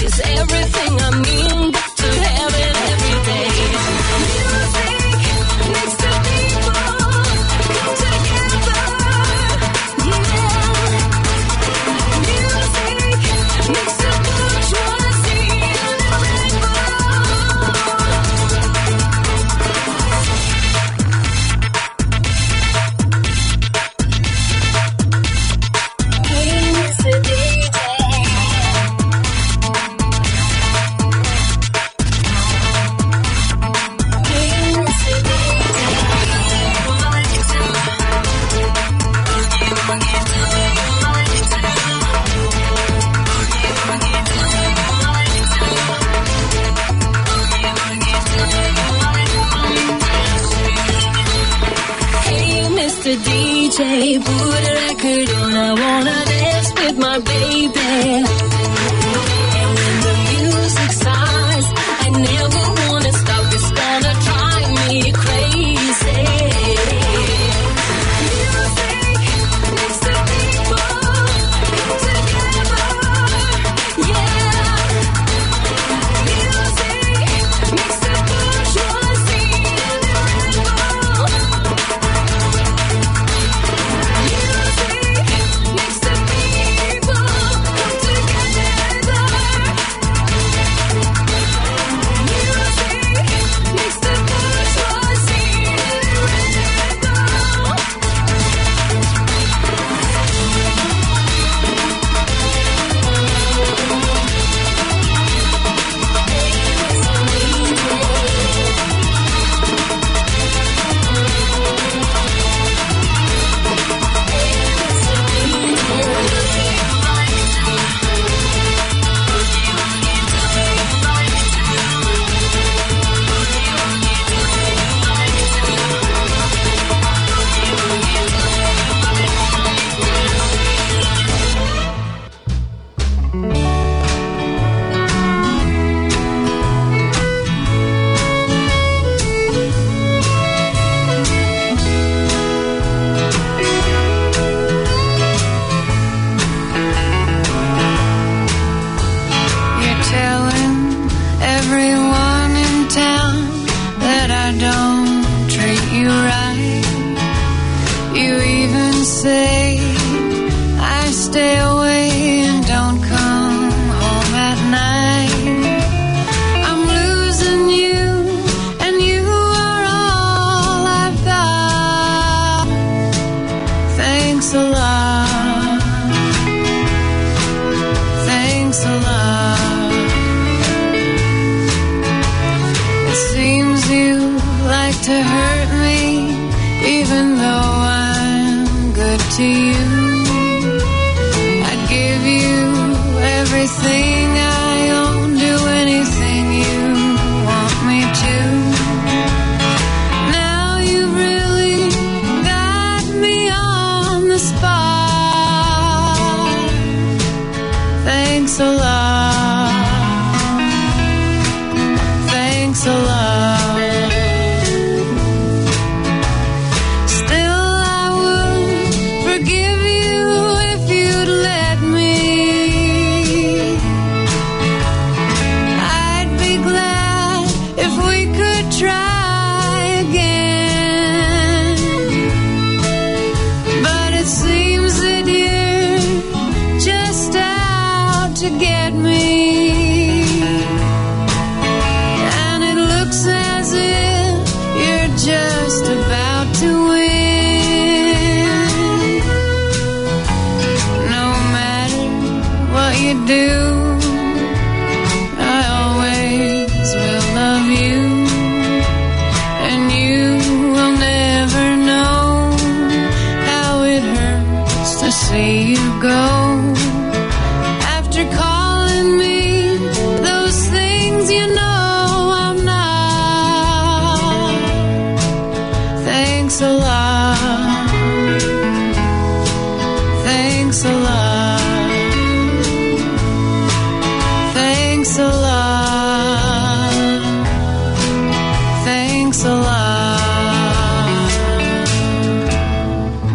is everything I mean to have it every day. Music makes the people come together. Yeah. Music makes the bourgeoisie and the Mr. DJ, put a record on, I wanna dance with my baby. And when the music starts, I never wanna stop, it's gonna drive me crazy. Music makes the people come together, yeah. Music makes the bourgeoisie and the rebel. Makes the people come together. to you. I'd give you everything I own, do anything you want me to. Now you really got me on the spot. Thanks a lot. Thanks a lot.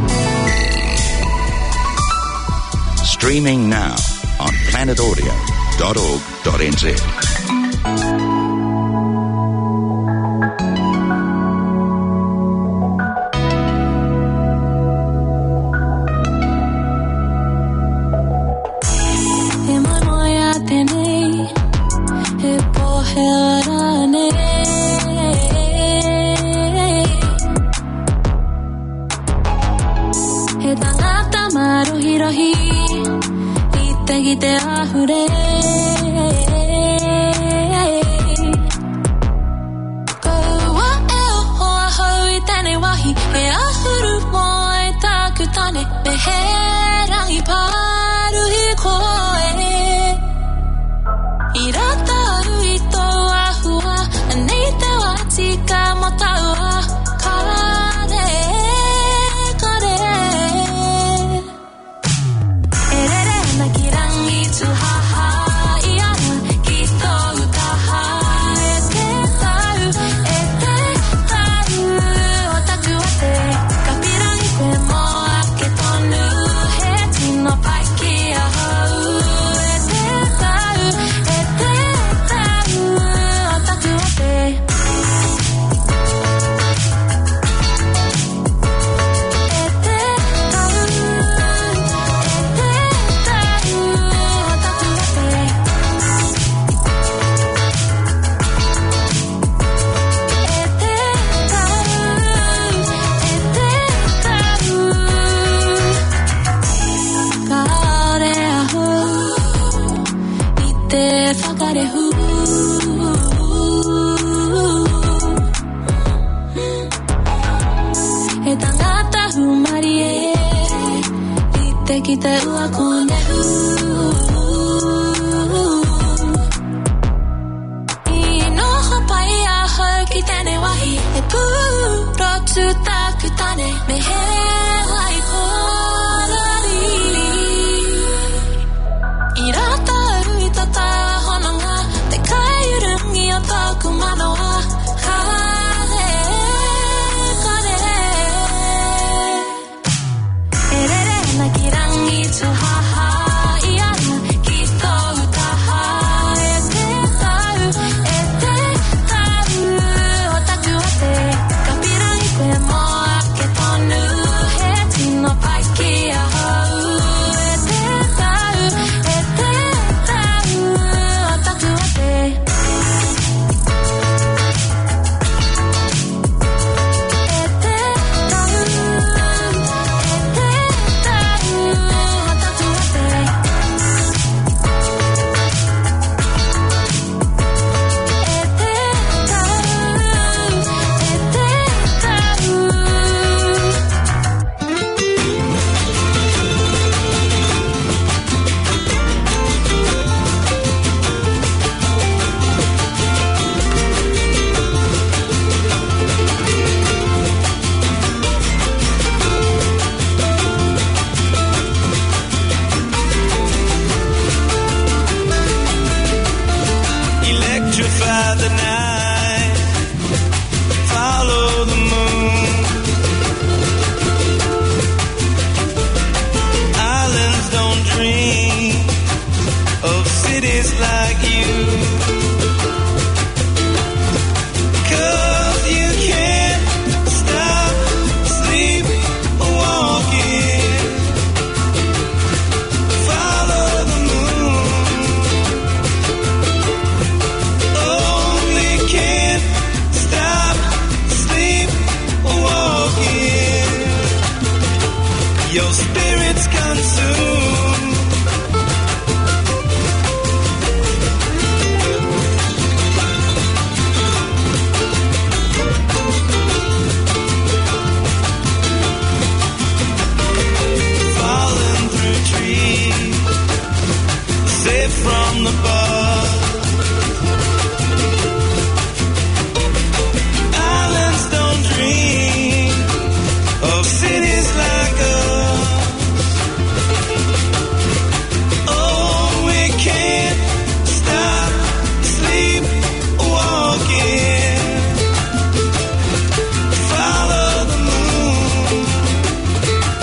Streaming now on Planet Audio. www.3cr.org.nz.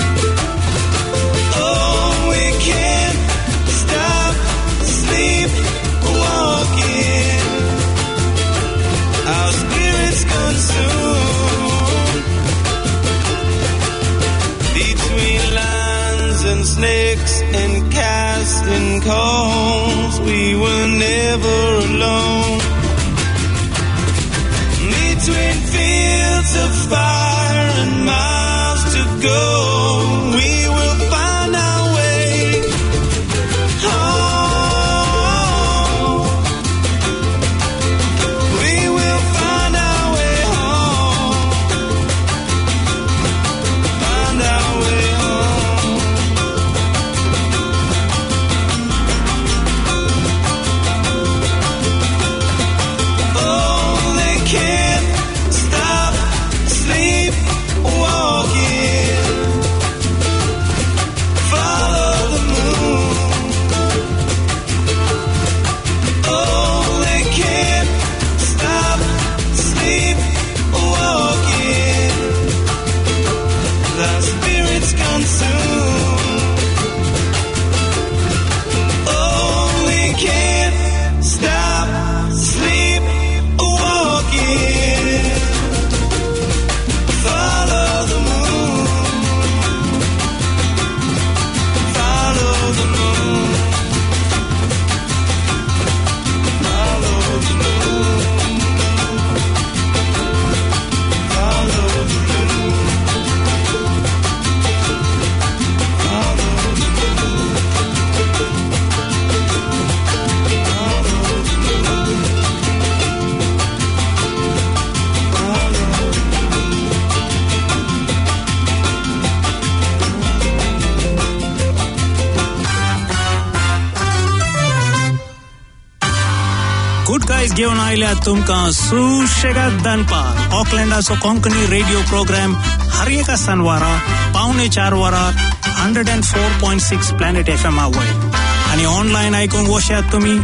Oh, we can't stop sleeping. necks and casting calls. We were never alone. Between fields of fire and miles to go, we will find our way home. We will find our way home. Find our way home. Oh, they can't stop sleepwalking. Follow the moon. Oh, they can't stop sleepwalking. The spirits consume. Oh, we can't stop sleepwalking. Follow the moon. Follow the moon. Follow the moon. Follow the moon. Follow the Good guys घेऊन आयल्या तुमका सुशेगाद दनपार ऑकलँडाचो Konkani radio programme हर एका सनवारा 3:45 वरार 104.6 planet FM वयर आणि ऑनलाइन आयकूंक वशात तुम्ही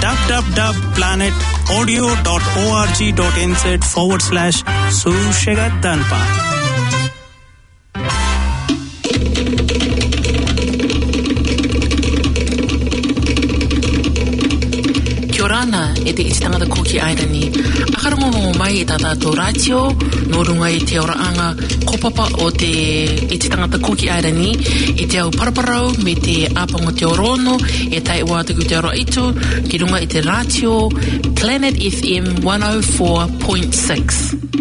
www.audio.org.nz/सुशेगाद दनपार. Kiorana e te ititangata koki aira ni. Akarongo mai e tata tō ratio, no runga i te oraanga kopapa o te ititangata koki aira ni, i te au paraparau me te apanga te orono, e tai wātuku te ora itu, ki runga i te ratio, Planet FM 104.6.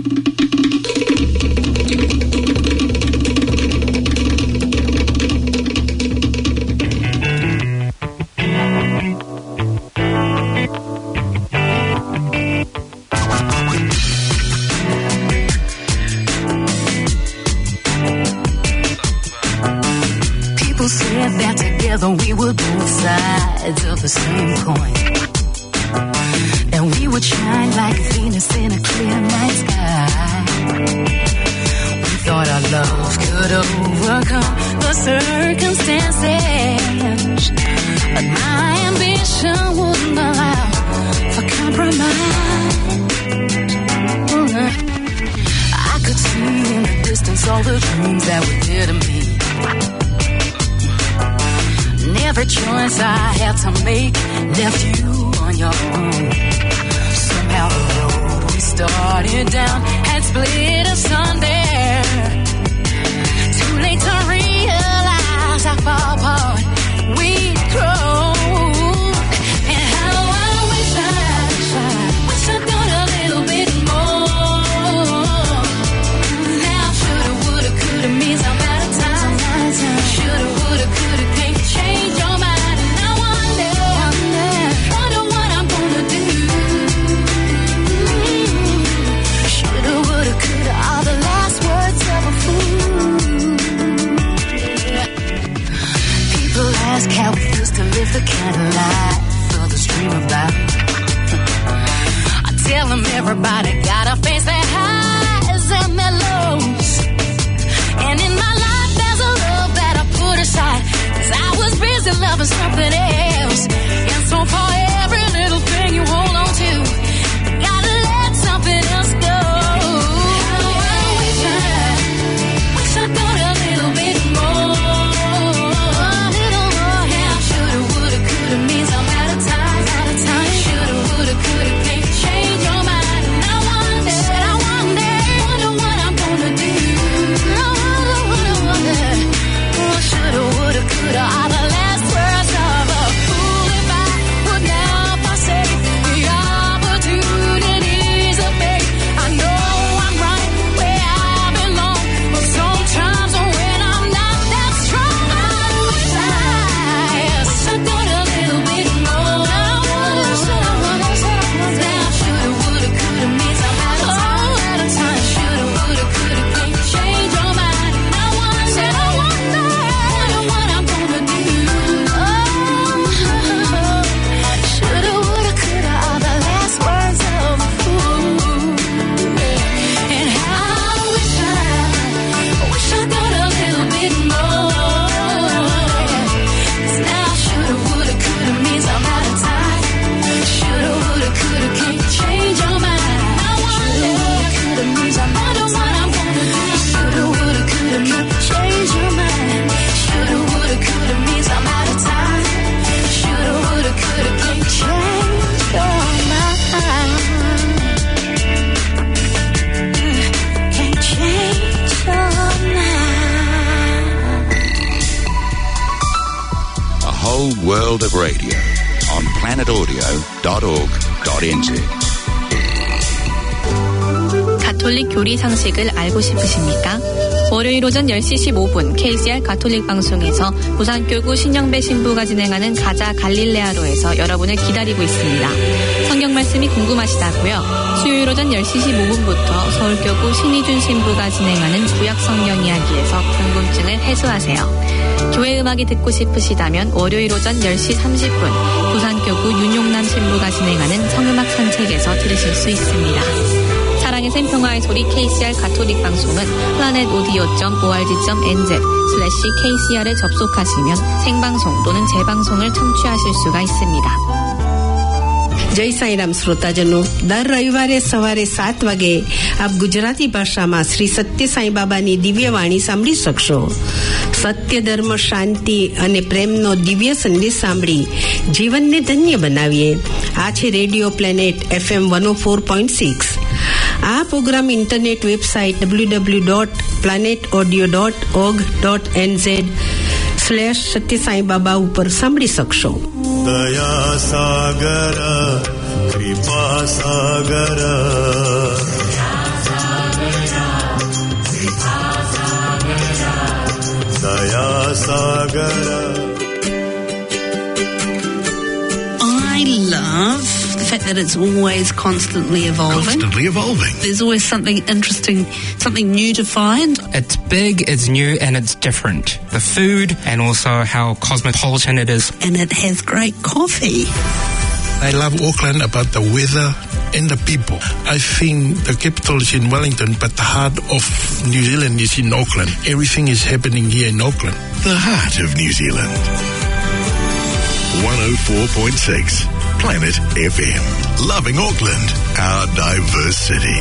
People said that together we were both sides of the same coin, and we would shine like Venus in a clear night sky. We thought our love could overcome the circumstances, but my ambition wouldn't allow for compromise. I could see in the distance all the dreams that were dear to me. And every choice I had to make left you on your own. Somehow the road we started down had split asunder. Too late to realize how far apart we'd grown. And how I wish I'd done a little bit more. Now shoulda, woulda, coulda means I'm out of time. Shoulda, woulda, coulda, can't change your mind. And I wonder what I'm gonna do. Shoulda, woulda, coulda, all the last words of a fool. People ask how it feels to live the kind of life others dream about. I tell them everybody gotta face their highs and their lows. And in my life there's a love that I put aside, 'cause I was busy loving something else. And so for every little thing you hold on to, you gotta let something else go. How I wish I'd done a little bit more. A little more. How shoulda, woulda, coulda means I'm out of time. Shoulda, woulda, coulda, can't change your mind. And I wonder what I'm gonna do. I wonder. Shoulda, woulda, coulda. world of radio on planetaudio.org.nz. 가톨릭 교리 상식을 알고 싶으십니까? 월요일 오전 10시 15분 KCR 가톨릭 방송에서 부산교구 신영배 신부가 진행하는 가자 갈릴레아로에서 여러분을 기다리고 있습니다. 성경 말씀이 궁금하시다고요? 수요일 오전 10시 15분부터 서울교구 신희준 신부가 진행하는 구약 성경 이야기에서 궁금증을 해소하세요. 교회 음악이 듣고 싶으시다면 월요일 오전 10시 30분 부산교구 윤용남 신부가 진행하는 성음악 산책에서 들으실 수 있습니다. 사랑의 샘 평화의 소리 KCR 가톨릭 방송은 planetaudio.org.nz/KCR에 접속하시면 생방송 또는 재방송을 청취하실 수가 있습니다. જય સાંઈરામ શ્રોતાજનો, દર રવિવારે સવારે 7 વાગે આપ ગુજરાતી ભાષામાં શ્રી સત્ય સાંઈ બાબાની દિવ્યવાણી સાંભળી શકશો. સત્ય, ધર્મ, શાંતિ અને પ્રેમનો દિવ્ય સંદેશ સાંભળી જીવનને ધન્ય બનાવીએ. આ છે રેડિયો પ્લેનેટ FM 104.6. આ પ્રોગ્રામ ઇન્ટરનેટ વેબસાઇટ www.planetaudio.org.nz/સત્ય સાંઈ બાબા ઉપર સાંભળી શકશો. दया सागर कृपा सागर दया सागर. I love the fact that it's always constantly evolving. Constantly evolving. There's always something interesting, something new to find. It's big, it's new, and it's different. The food and also how cosmopolitan it is. And it has great coffee. I love Auckland about the weather and the people. I think the capital is in Wellington, but the heart of New Zealand is in Auckland. Everything is happening here in Auckland. The heart of New Zealand. 104.6 Planet FM. Loving Auckland, our diverse city.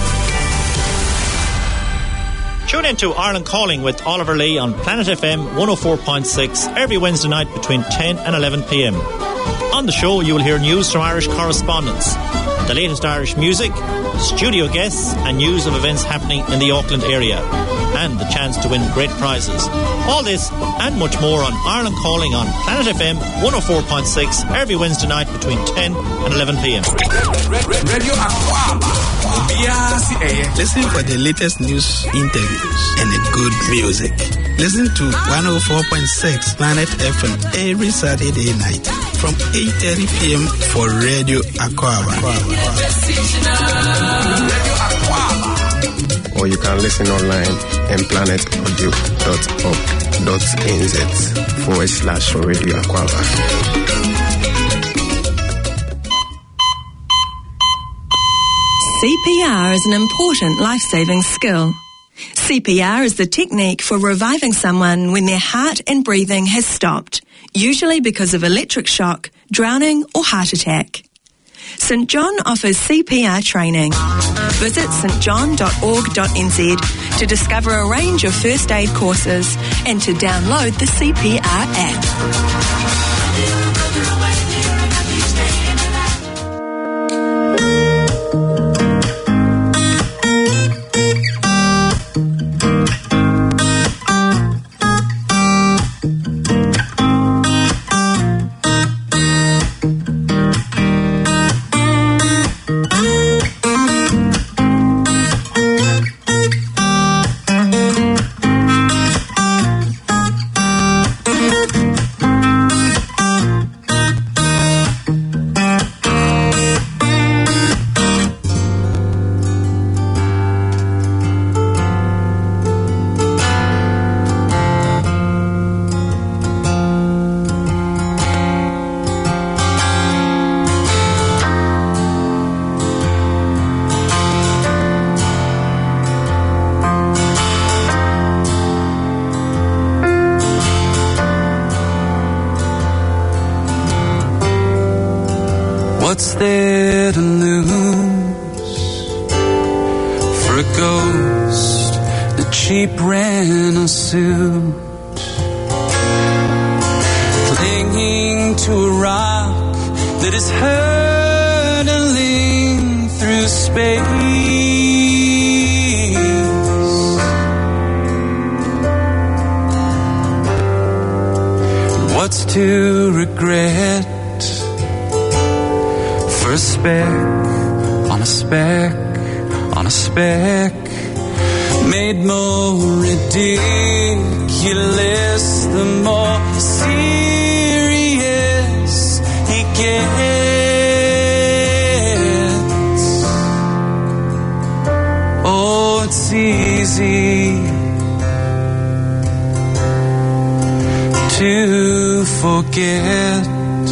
Tune in to Ireland Calling with Oliver Lee on Planet FM 104.6 every Wednesday night between 10 and 11 p.m. On the show, you will hear news from Irish correspondents, the latest Irish music, studio guests, and news of events happening in the Auckland area, and the chance to win great prizes. All this and much more on Ireland Calling on Planet FM 104.6 every Wednesday night between 10 and 11 p.m. Radio Aquaba. Listen for the latest news, interviews, and good music. Listen to 104.6 Planet FM every Saturday night from 8:30 p.m. for Radio Aquaba. Or you can listen online at planetaudio.org.nz/Radio Aquaba. CPR is an important life-saving skill. CPR is the technique for reviving someone when their heart and breathing has stopped, usually because of electric shock, drowning or heart attack. St John offers CPR training. Visit stjohn.org.nz to discover a range of first aid courses and to download the CPR app. What's there to lose for a ghost, a cheap rental suit, clinging to a rock that is hurtling through space? What what's to regret? For a speck on a speck on a speck, made more ridiculous the more serious he gets. Oh, it's easy to forget.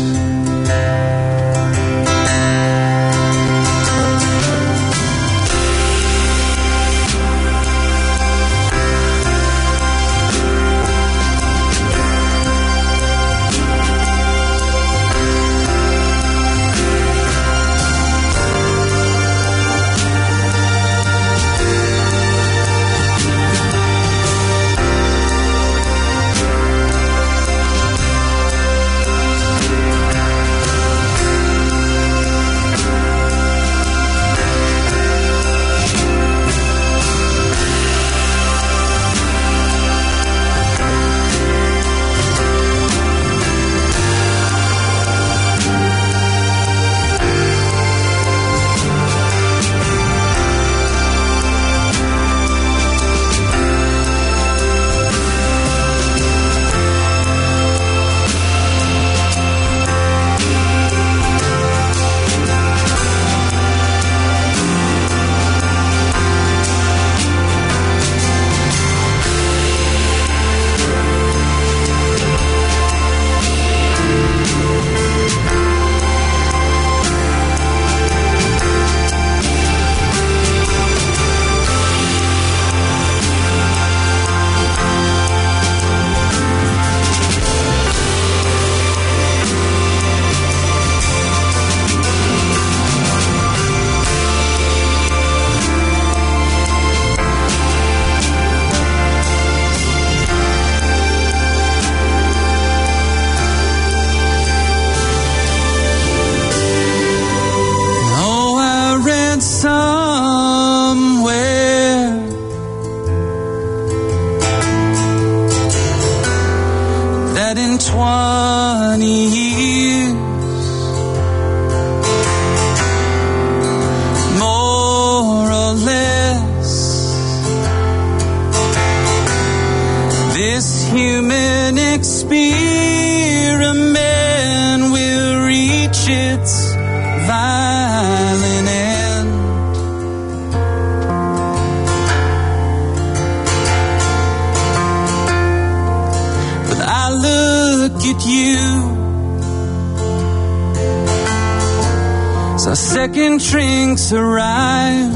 Second drinks arrive.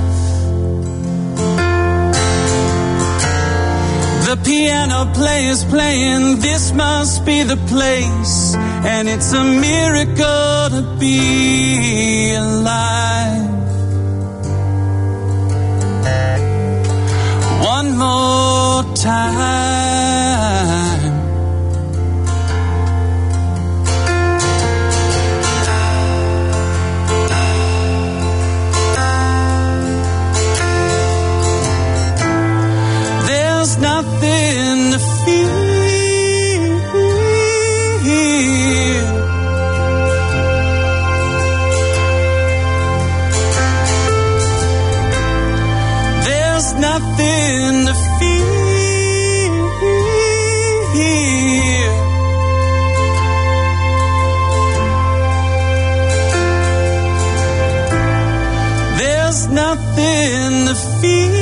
The piano player's playing, this must be the place, and it's a miracle to be alive. One more time. Nothing to fear. There's nothing to fear. There's nothing to fear.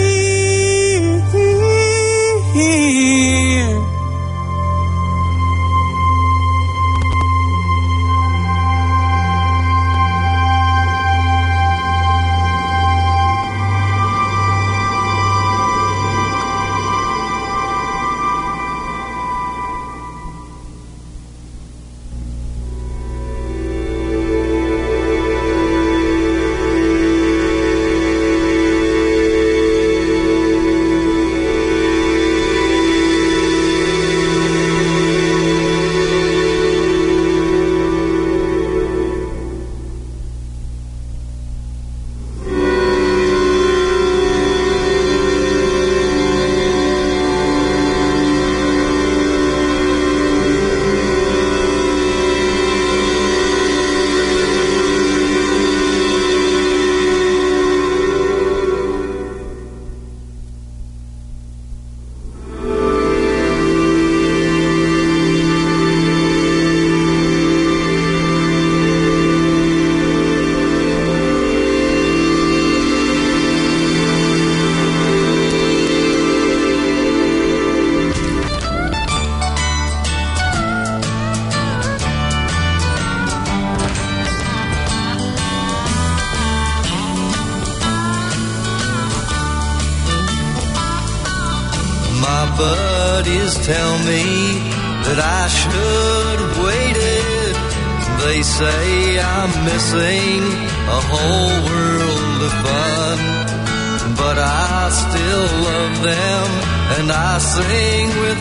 buddies tell me that I should have waited. They say I'm missing a whole world of fun, but I still love them and I sing with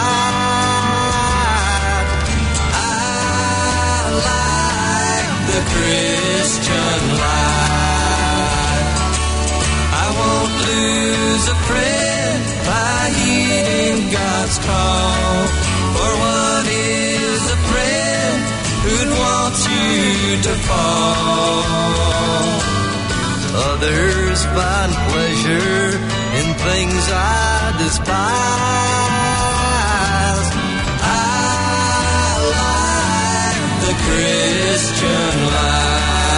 pride. I like the Christian life. I won't lose a friend by heeding God's call. For what is a friend who'd want you to fall? Others find pleasure in things I despise. I like the Christian life.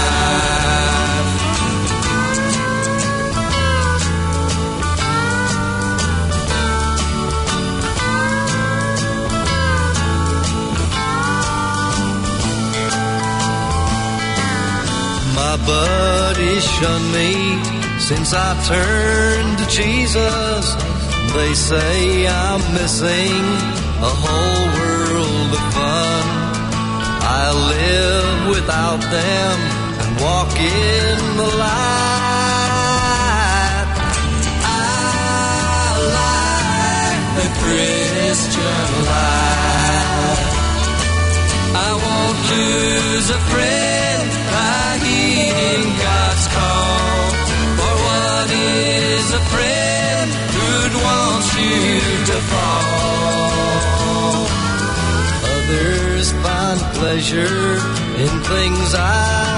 My buddies shun me since I turned to Jesus. They say I'm missing a whole world of fun. I live without them and walk in the light. I like the Christian life. I won't lose a friend by heeding God's call. For what is a friend who'd want you to fall? Others find pleasure in things I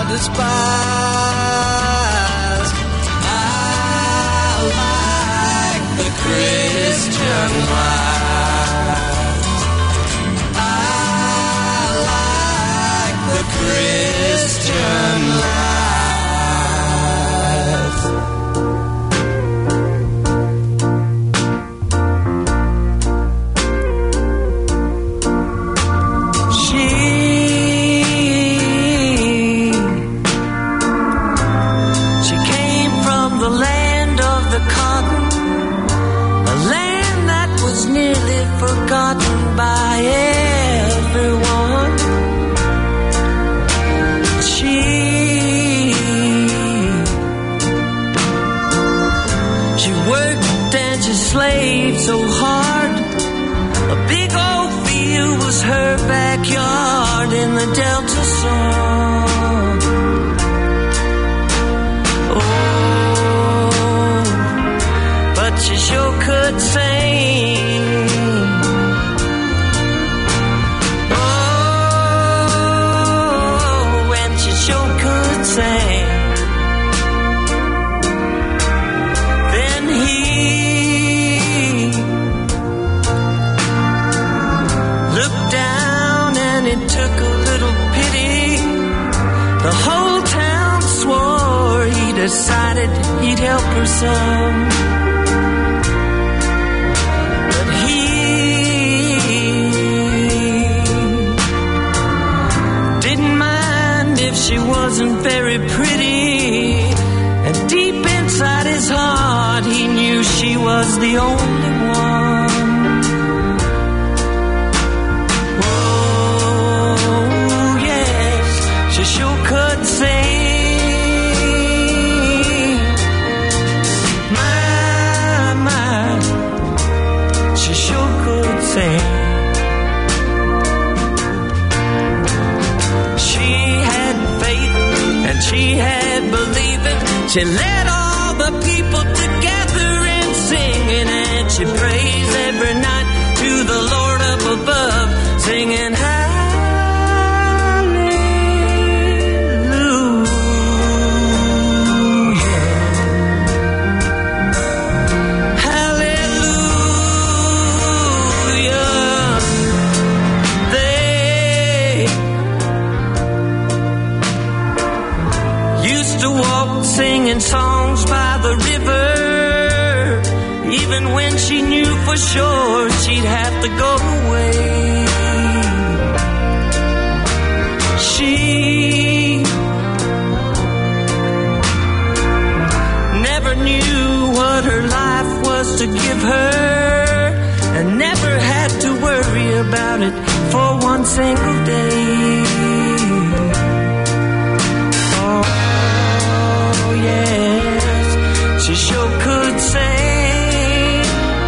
despise. I like the Christian life. I like the Christian life. She came from the land of the cotton, a land that was nearly forgotten by everyone. She worked and she slaved so hard. A big old field was her backyard in the Delta sun. Oh, but she sure could sing. Oh, and she sure could sing. Then he looked down and it took a little pity. The whole town swore he decided he'd help her some. But he didn't mind if she wasn't very pretty. And deep inside his heart he knew she was the only one. Oh, yes, she sure could sing. My, she sure could sing. She had faith and she had believing. She led all the people together in singing, and she prays every night to the Lord up above, singing hallelujah, hallelujah. They used to walk singing songs by the river, even when she knew for sure she'd have to go away. She never knew what her life was to give her, about it for one single day. Oh, yes, she sure could sing.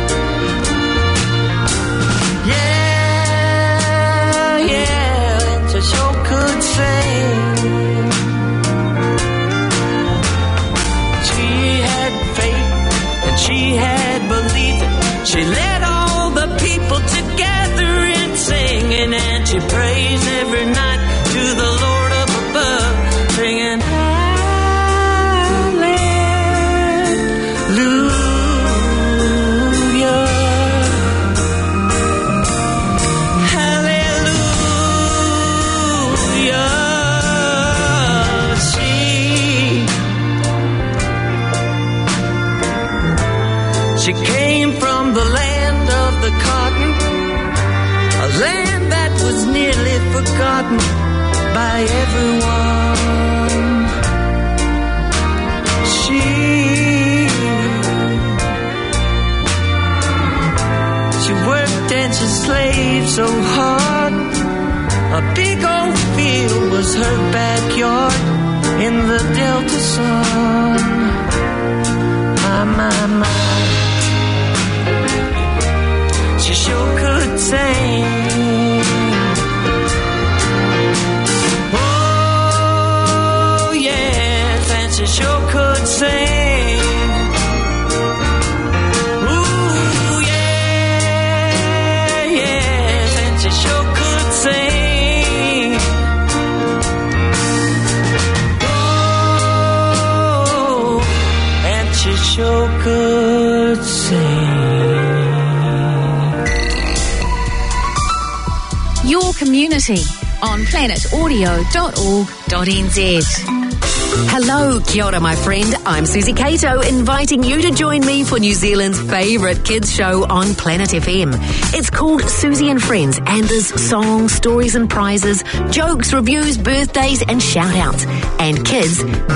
Yeah, she sure could sing. She had faith and she had belief. She led all the people together in singing, and she prays every night to the Lord up above, singing hallelujah, hallelujah. She came from the land of the cotton, a land that was nearly forgotten by everyone. She worked and she slaved so hard. A big old field was her backyard in the Delta sun. My. She sure could sing. Oh, yes, and she sure could sing. Ooh, yeah, yes, and she sure could sing. Oh, and she sure could sing. Your community on planetaudio.org.nz. Hello, kia ora, my friend. I'm Susie Cato, inviting you to join me for New Zealand's favourite kids show on Planet FM. It's called Susie and Friends, and there's songs, stories and prizes, jokes, reviews, birthdays and shout-outs. And kids